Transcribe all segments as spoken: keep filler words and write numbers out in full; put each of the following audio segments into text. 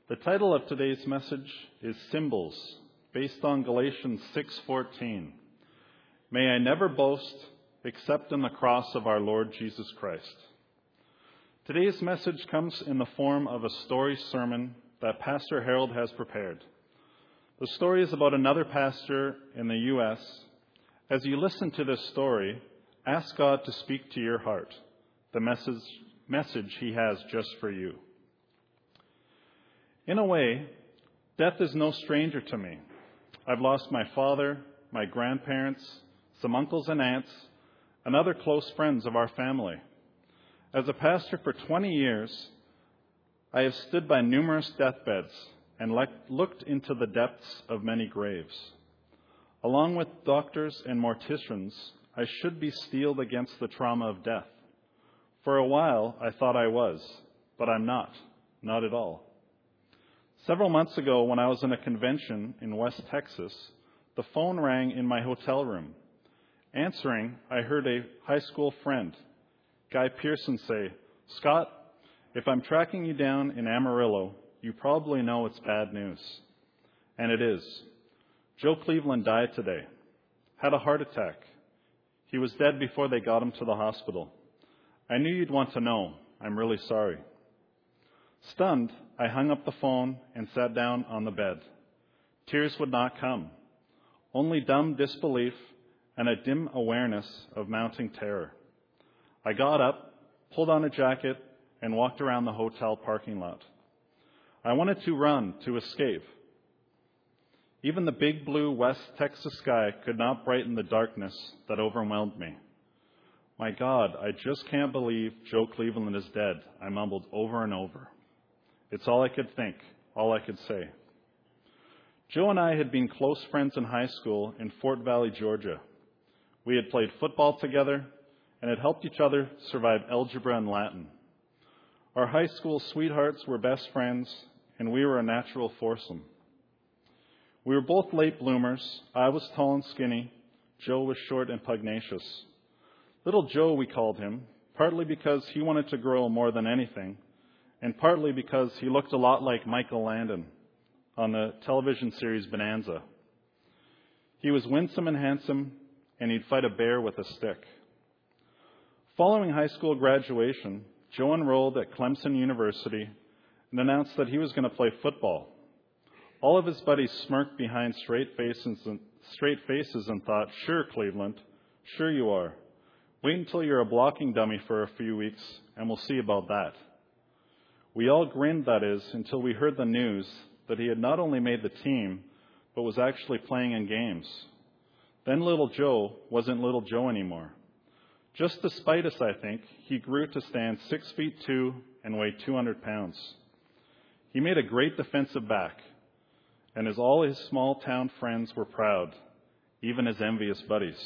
The title of today's message is Symbols, based on Galatians six fourteen. May I never boast except in the cross of our Lord Jesus Christ. Today's message comes in the form of a story sermon that Pastor Harold has prepared. The story is about another pastor in the U S As you listen to this story, ask God to speak to your heart, the message, message he has just for you. In a way, death is no stranger to me. I've lost my father, my grandparents, some uncles and aunts, and other close friends of our family. As a pastor for twenty years, I have stood by numerous deathbeds and le- looked into the depths of many graves. Along with doctors and morticians, I should be steeled against the trauma of death. For a while, I thought I was, but I'm not, not at all. Several months ago, when I was in a convention in West Texas, the phone rang in my hotel room. Answering, I heard a high school friend, Guy Pearson, say, "Scott, if I'm tracking you down in Amarillo, you probably know it's bad news." And it is. Joe Cleveland died today, had a heart attack. He was dead before they got him to the hospital. I knew you'd want to know. I'm really sorry. Stunned, I hung up the phone and sat down on the bed. Tears would not come, only dumb disbelief and a dim awareness of mounting terror. I got up, pulled on a jacket, and walked around the hotel parking lot. I wanted to run, to escape. Even the big blue West Texas sky could not brighten the darkness that overwhelmed me. My God, I just can't believe Joe Cleveland is dead, I mumbled over and over. It's all I could think, all I could say. Joe and I had been close friends in high school in Fort Valley, Georgia. We had played football together and had helped each other survive algebra and Latin. Our high school sweethearts were best friends, and we were a natural foursome. We were both late bloomers. I was tall and skinny. Joe was short and pugnacious. Little Joe, we called him, partly because he wanted to grow more than anything, and partly because he looked a lot like Michael Landon on the television series Bonanza. He was winsome and handsome, and he'd fight a bear with a stick. Following high school graduation, Joe enrolled at Clemson University and announced that he was going to play football. All of his buddies smirked behind straight faces and, straight faces and thought, "Sure, Cleveland, sure you are. Wait until you're a blocking dummy for a few weeks, and we'll see about that." We all grinned, that is, until we heard the news that he had not only made the team, but was actually playing in games. Then little Joe wasn't little Joe anymore. Just to spite us, I think, he grew to stand six feet two and weigh two hundred pounds. He made a great defensive back, and as all his small town friends were proud, even his envious buddies.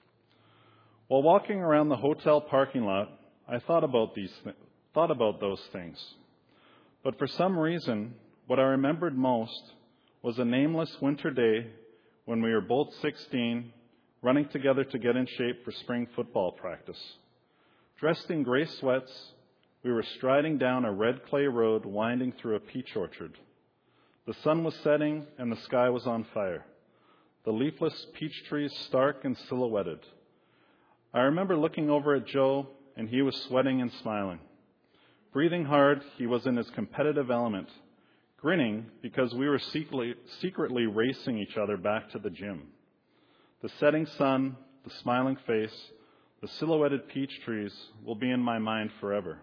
While walking around the hotel parking lot, I thought about these th- thought about those things. But for some reason, what I remembered most was a nameless winter day when we were both sixteen, running together to get in shape for spring football practice. Dressed in gray sweats, we were striding down a red clay road winding through a peach orchard. The sun was setting and the sky was on fire, the leafless peach trees stark and silhouetted. I remember looking over at Joe, and he was sweating and smiling. Breathing hard, he was in his competitive element, grinning because we were secretly, secretly racing each other back to the gym. The setting sun, the smiling face, the silhouetted peach trees will be in my mind forever.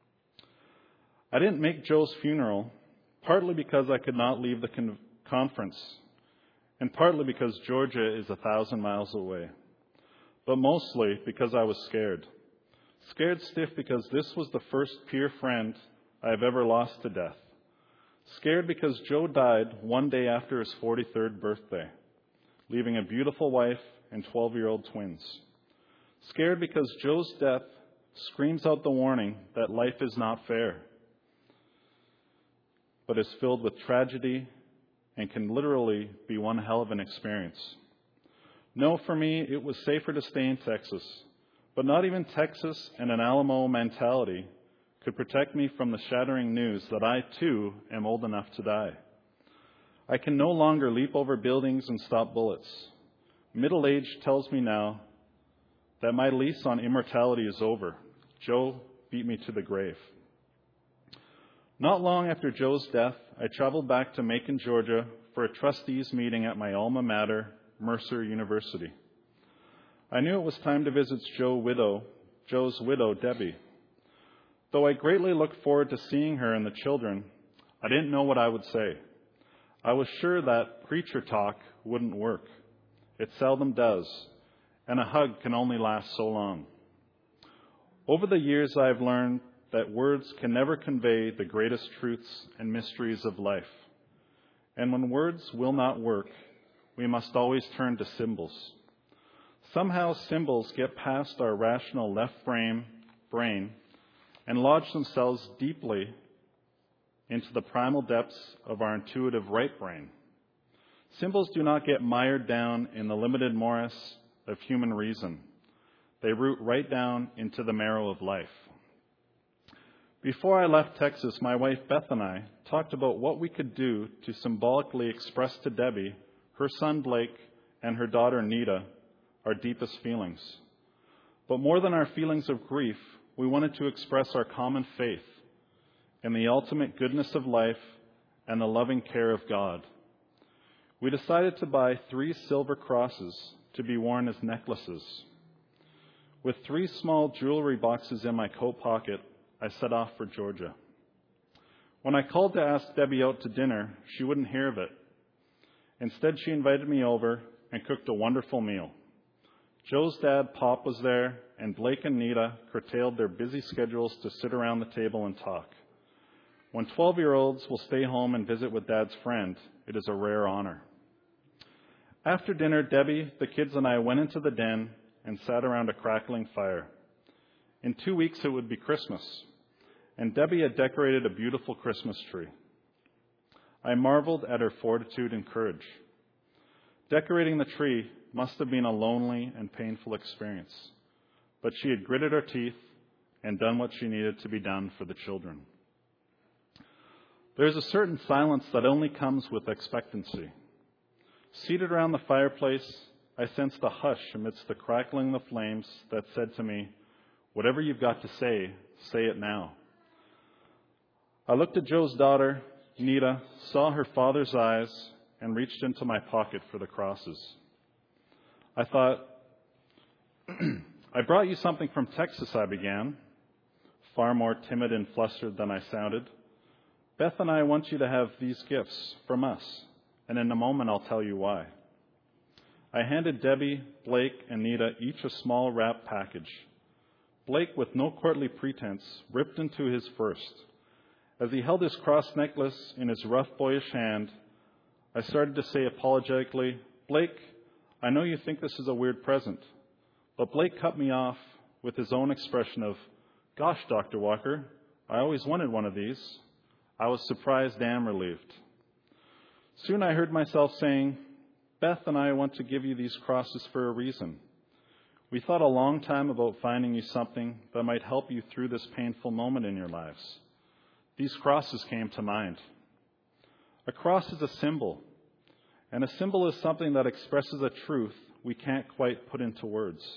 I didn't make Joe's funeral, partly because I could not leave the con- conference, and partly because Georgia is a thousand miles away, but mostly because I was scared. Scared stiff because this was the first peer friend I have ever lost to death. Scared because Joe died one day after his forty-third birthday, leaving a beautiful wife and twelve-year-old twins. Scared because Joe's death screams out the warning that life is not fair, but is filled with tragedy and can literally be one hell of an experience. No, for me, it was safer to stay in Texas, but not even Texas and an Alamo mentality could protect me from the shattering news that I, too, am old enough to die. I can no longer leap over buildings and stop bullets. Middle age tells me now that my lease on immortality is over. Joe beat me to the grave. Not long after Joe's death, I traveled back to Macon, Georgia for a trustees meeting at my alma mater, Mercer University. I knew it was time to visit Joe widow, Joe's widow, Debbie. Though I greatly looked forward to seeing her and the children, I didn't know what I would say. I was sure that preacher talk wouldn't work. It seldom does, and a hug can only last so long. Over the years, I have learned that words can never convey the greatest truths and mysteries of life. And when words will not work, we must always turn to symbols. Somehow symbols get past our rational left brain, brain and lodge themselves deeply into the primal depths of our intuitive right brain. Symbols do not get mired down in the limited morass of human reason. They root right down into the marrow of life. Before I left Texas, my wife Beth and I talked about what we could do to symbolically express to Debbie, her son Blake, and her daughter Nita our deepest feelings. But more than our feelings of grief, we wanted to express our common faith in the ultimate goodness of life and the loving care of God. We decided to buy three silver crosses to be worn as necklaces. With three small jewelry boxes in my coat pocket, I set off for Georgia. When I called to ask Debbie out to dinner, she wouldn't hear of it. Instead, she invited me over and cooked a wonderful meal. Joe's dad, Pop, was there, and Blake and Nita curtailed their busy schedules to sit around the table and talk. When twelve-year-olds will stay home and visit with Dad's friend, it is a rare honor. After dinner, Debbie, the kids, and I went into the den and sat around a crackling fire. In two weeks, it would be Christmas, and Debbie had decorated a beautiful Christmas tree. I marveled at her fortitude and courage. Decorating the tree must have been a lonely and painful experience, but she had gritted her teeth and done what she needed to be done for the children. There is a certain silence that only comes with expectancy. Seated around the fireplace, I sensed a hush amidst the crackling of the flames that said to me, "Whatever you've got to say, say it now." I looked at Joe's daughter, Nita, saw her father's eyes, and reached into my pocket for the crosses. I thought, "I brought you something from Texas," I began, far more timid and flustered than I sounded. "Beth and I want you to have these gifts from us, and in a moment I'll tell you why." I handed Debbie, Blake, and Nita each a small wrap package. Blake, with no courtly pretense, ripped into his first. As he held his cross necklace in his rough, boyish hand, I started to say apologetically, "Blake, I know you think this is a weird present." But Blake cut me off with his own expression of, "Gosh, Doctor Walker, I always wanted one of these." I was surprised and relieved. Soon I heard myself saying, "Beth and I want to give you these crosses for a reason. We thought a long time about finding you something that might help you through this painful moment in your lives. These crosses came to mind." A cross is a symbol, and a symbol is something that expresses a truth we can't quite put into words.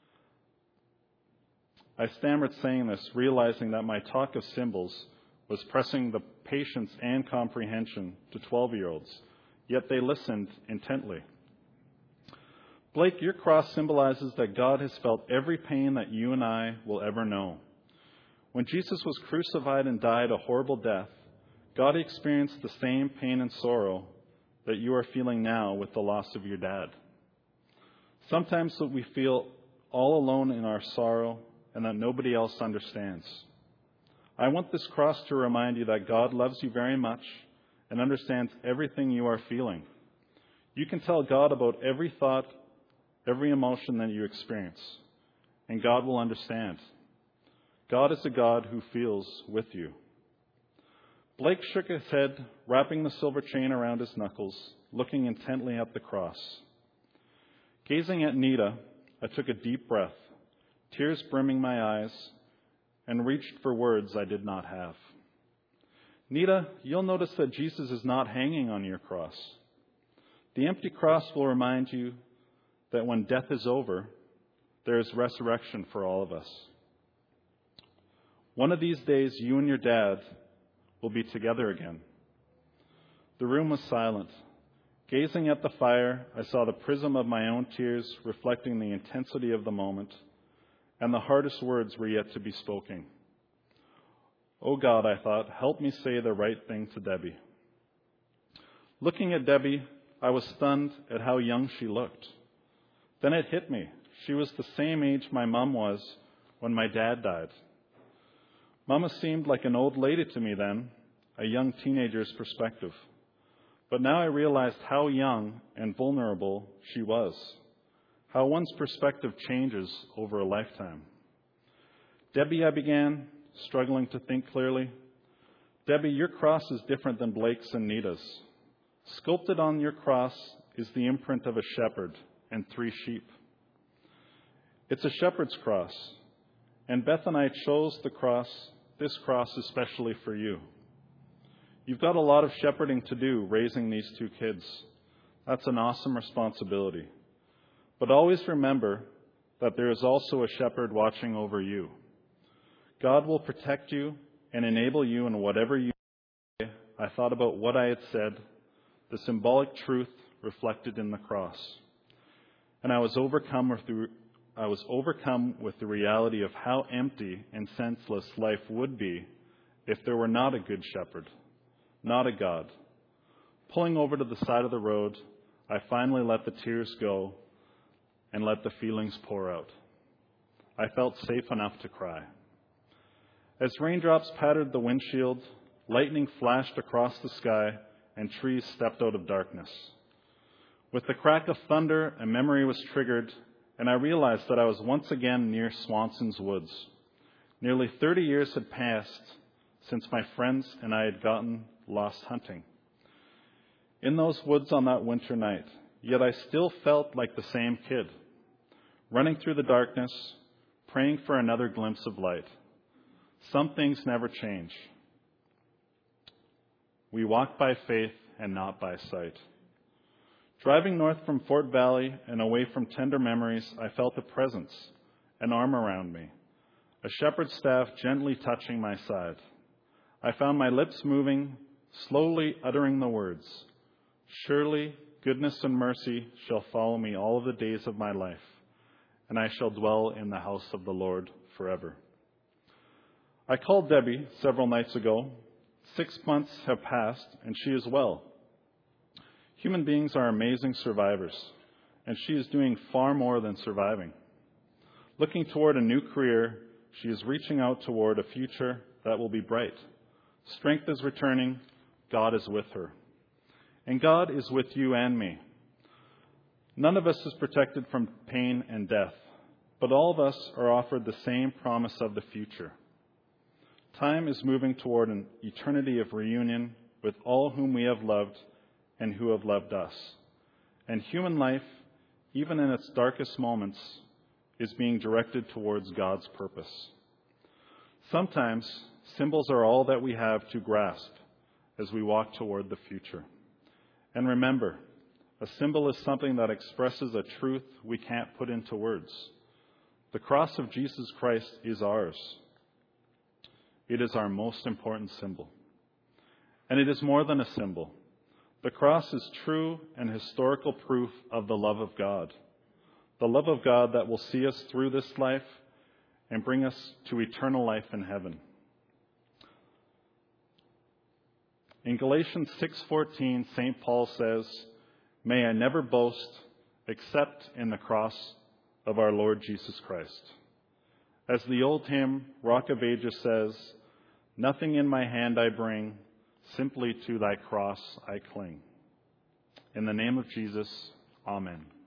I stammered saying this, realizing that my talk of symbols was pressing the patience and comprehension to twelve-year-olds, yet they listened intently. "Blake, your cross symbolizes that God has felt every pain that you and I will ever know. When Jesus was crucified and died a horrible death, God experienced the same pain and sorrow that you are feeling now with the loss of your dad. Sometimes we feel all alone in our sorrow and that nobody else understands. I want this cross to remind you that God loves you very much and understands everything you are feeling. You can tell God about every thought, every emotion that you experience, and God will understand. God is a God who feels with you." Blake shook his head, wrapping the silver chain around his knuckles, looking intently at the cross. Gazing at Nita, I took a deep breath, tears brimming my eyes, and reached for words I did not have. Nita, you'll notice that Jesus is not hanging on your cross. The empty cross will remind you that when death is over, there is resurrection for all of us. One of these days, you and your dad will be together again. The room was silent. Gazing at the fire, I saw the prism of my own tears reflecting the intensity of the moment, and the hardest words were yet to be spoken. Oh God, I thought, help me say the right thing to Debbie. Looking at Debbie, I was stunned at how young she looked. Then it hit me. She was the same age my mom was when my dad died. Mama seemed like an old lady to me then, a young teenager's perspective. But now I realized how young and vulnerable she was, how one's perspective changes over a lifetime. Debbie, I began, struggling to think clearly. Debbie, your cross is different than Blake's and Nita's. Sculpted on your cross is the imprint of a shepherd and three sheep. It's a shepherd's cross, and Beth and I chose the cross, this cross especially for you. You've got a lot of shepherding to do raising these two kids. That's an awesome responsibility. But always remember that there is also a shepherd watching over you. God will protect you and enable you in whatever you do. I thought about what I had said, the symbolic truth reflected in the cross. And I was overcome with the, I was overcome with the reality of how empty and senseless life would be if there were not a good shepherd. Not a God. Pulling over to the side of the road, I finally let the tears go and let the feelings pour out. I felt safe enough to cry. As raindrops pattered the windshield, lightning flashed across the sky, and trees stepped out of darkness. With the crack of thunder, a memory was triggered, and I realized that I was once again near Swanson's Woods. Nearly thirty years had passed since my friends and I had gotten lost hunting. In those woods on that winter night, yet I still felt like the same kid, running through the darkness, praying for another glimpse of light. Some things never change. We walk by faith and not by sight. Driving north from Fort Valley and away from tender memories, I felt a presence, an arm around me, a shepherd's staff gently touching my side. I found my lips moving, slowly uttering the words, "Surely goodness and mercy shall follow me all of the days of my life, and I shall dwell in the house of the Lord forever." I called Debbie several nights ago. Six months have passed, and she is well. Human beings are amazing survivors, and she is doing far more than surviving. Looking toward a new career, she is reaching out toward a future that will be bright. Strength is returning. God is with her. And God is with you and me. None of us is protected from pain and death, but all of us are offered the same promise of the future. Time is moving toward an eternity of reunion with all whom we have loved and who have loved us. And human life, even in its darkest moments, is being directed towards God's purpose. Sometimes, symbols are all that we have to grasp as we walk toward the future. And remember, a symbol is something that expresses a truth we can't put into words. The cross of Jesus Christ is ours. It is our most important symbol. And it is more than a symbol. The cross is true and historical proof of the love of God. The love of God that will see us through this life and bring us to eternal life in heaven. In Galatians six fourteen, Saint Paul says, "May I never boast except in the cross of our Lord Jesus Christ." As the old hymn, Rock of Ages, says, "Nothing in my hand I bring, simply to thy cross I cling." In the name of Jesus, amen.